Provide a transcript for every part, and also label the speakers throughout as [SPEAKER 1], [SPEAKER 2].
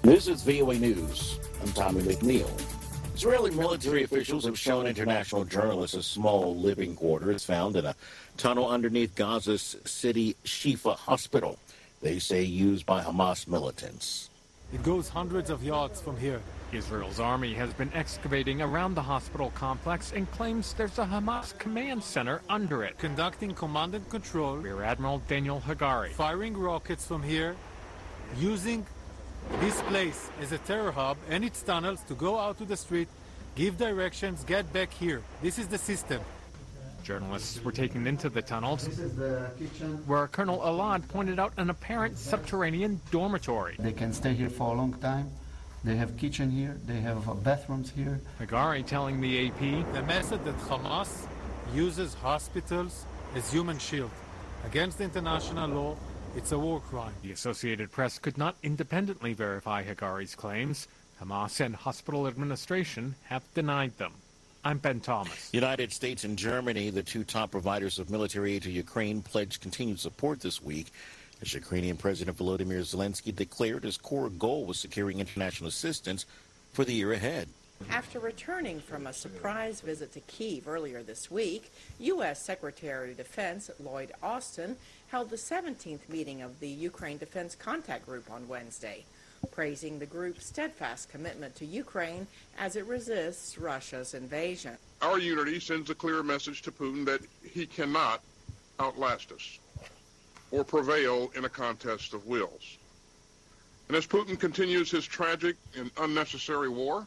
[SPEAKER 1] This is VOA News. I'm Tommy McNeil. Israeli military officials have shown international journalists a small living quarters found in a tunnel underneath Gaza's city Shifa hospital, they say used by Hamas militants.
[SPEAKER 2] It goes hundreds of yards from here.
[SPEAKER 3] Israel's army has been excavating around the hospital complex and claims there's a Hamas command center under it.
[SPEAKER 2] Conducting command and control.
[SPEAKER 3] Rear Admiral Daniel Hagari.
[SPEAKER 2] Firing rockets from here, using this place as a terror hub and its tunnels to go out to the street, give directions, get back here. This is the system.
[SPEAKER 3] Journalists were taken into the tunnels, where Colonel Alad pointed out an apparent subterranean dormitory.
[SPEAKER 4] They can stay here for a long time. They have kitchen here. They have bathrooms here.
[SPEAKER 3] Hagari telling the AP,
[SPEAKER 2] the method that Hamas uses hospitals as human shield against international law, it's a war crime.
[SPEAKER 3] The Associated Press could not independently verify Hagari's claims. Hamas and hospital administration have denied them. I'm Ben Thomas.
[SPEAKER 1] United States and Germany, the two top providers of military aid to Ukraine, pledged continued support this week as Ukrainian President Volodymyr Zelensky declared his core goal was securing international assistance for the year ahead.
[SPEAKER 5] After returning from a surprise visit to Kyiv earlier this week, U.S. Secretary of Defense Lloyd Austin held the 17th meeting of the Ukraine Defense Contact Group on Wednesday, praising the group's steadfast commitment to Ukraine as it resists Russia's invasion.
[SPEAKER 6] Our unity sends a clear message to Putin that he cannot outlast us or prevail in a contest of wills. And as Putin continues his tragic and unnecessary war,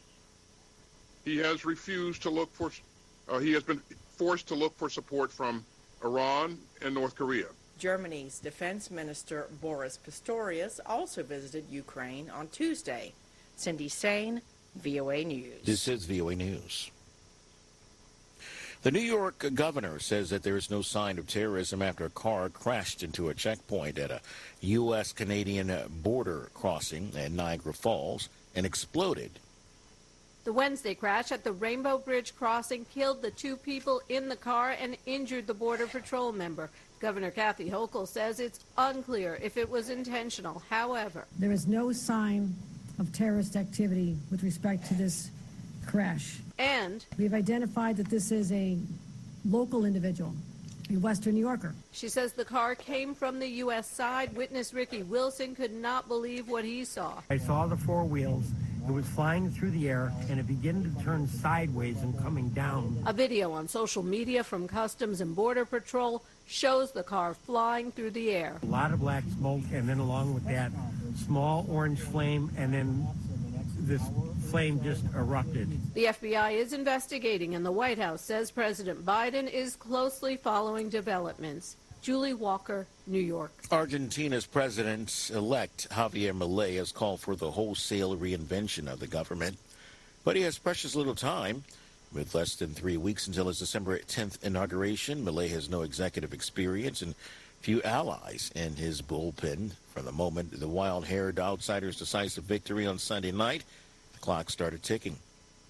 [SPEAKER 6] he has refused to look for, he has been forced to look for support from Iran and North Korea.
[SPEAKER 5] Germany's Defense Minister Boris Pistorius also visited Ukraine on Tuesday. Cindy Sain, VOA News.
[SPEAKER 1] This is VOA News. The New York governor says that there is no sign of terrorism after a car crashed into a checkpoint at a U.S.-Canadian border crossing at Niagara Falls and exploded.
[SPEAKER 7] The Wednesday crash at the Rainbow Bridge crossing killed the two people in the car and injured the Border Patrol member. Governor Kathy Hochul says it's unclear if it was intentional. However,
[SPEAKER 8] there is no sign of terrorist activity with respect to this crash.
[SPEAKER 7] And
[SPEAKER 8] we've identified that this is a local individual, a Western New Yorker.
[SPEAKER 7] She says the car came from the U.S. side. Witness Ricky Wilson could not believe what he saw.
[SPEAKER 9] I saw the four wheels. It was flying through the air, and it began to turn sideways and coming down.
[SPEAKER 7] A video on social media from Customs and Border Patrol shows the car flying through the air.
[SPEAKER 9] A lot of black smoke, and then along with that, small orange flame, and then this flame just erupted.
[SPEAKER 7] The FBI is investigating, and the White House says President Biden is closely following developments. Julie Walker, New York.
[SPEAKER 1] Argentina's president-elect Javier Milei has called for the wholesale reinvention of the government, but he has precious little time. With less than 3 weeks until his December 10th inauguration, Milei has no executive experience and few allies in his bullpen. From the moment the wild-haired outsider's decisive victory on Sunday night, the clock started ticking.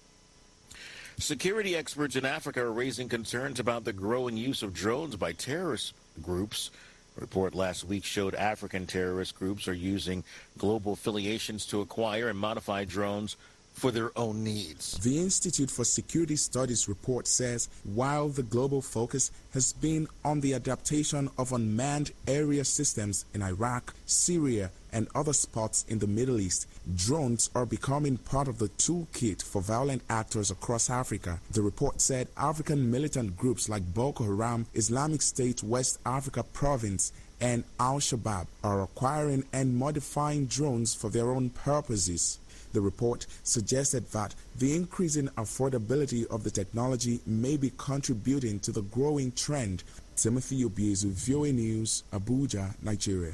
[SPEAKER 1] Security experts in Africa are raising concerns about the growing use of drones by terrorist groups. A report last week showed African terrorist groups are using global affiliations to acquire and modify drones for their own needs.
[SPEAKER 10] The Institute for Security Studies report says while the global focus has been on the adaptation of unmanned area systems in Iraq, Syria, and other spots in the Middle East, drones are becoming part of the toolkit for violent actors across Africa. The report said African militant groups like Boko Haram, Islamic State West Africa Province, and Al-Shabaab are acquiring and modifying drones for their own purposes. The report suggested that the increasing affordability of the technology may be contributing to the growing trend. Timothy Obiezu, VOA News, Abuja, Nigeria.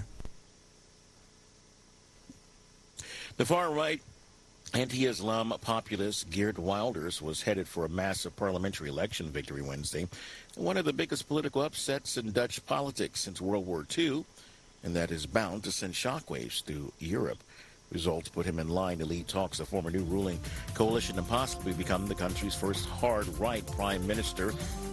[SPEAKER 1] The far-right anti-Islam populist Geert Wilders was headed for a massive parliamentary election victory Wednesday, one of the biggest political upsets in Dutch politics since World War II, and that is bound to send shockwaves through Europe. Results put him in line to lead talks to form a new ruling coalition and possibly become the country's first hard right prime minister